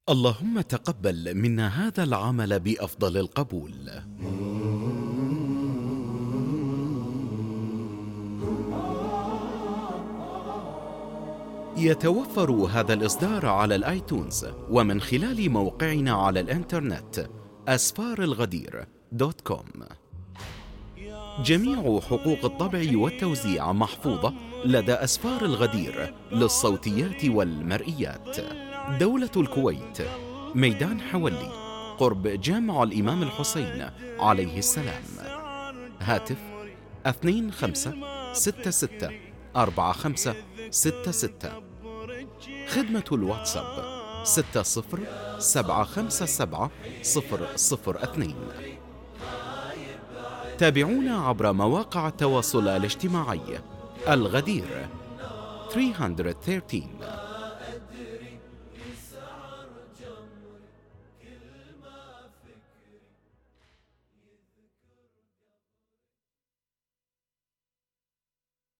اللهم تقبل منا هذا العمل بأفضل القبول. يتوفر هذا الإصدار على الآيتونز ومن خلال موقعنا على الإنترنت asfaralghadir.com. جميع حقوق الطبع والتوزيع محفوظة لدى أسفار الغدير للصوتيات والمرئيات. دولة الكويت، ميدان حولي، قرب جامع الإمام الحسين عليه السلام. هاتف 25664566. خدمة الواتساب 60757002. تابعونا عبر مواقع التواصل الاجتماعي. الغدير 313.